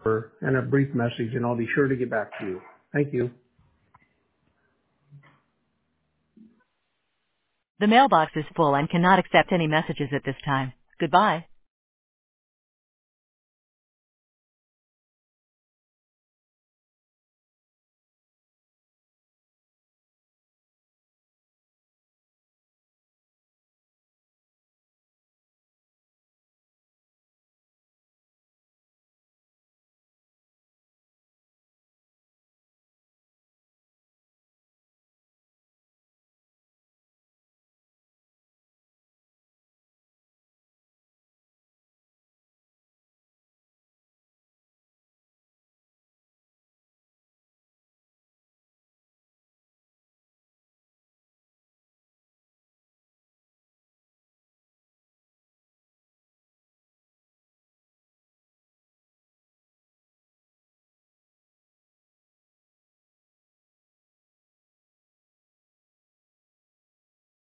and a brief message, and I'll be sure to get back to you. Thank you. The mailbox is full and cannot accept any messages at this time. Goodbye.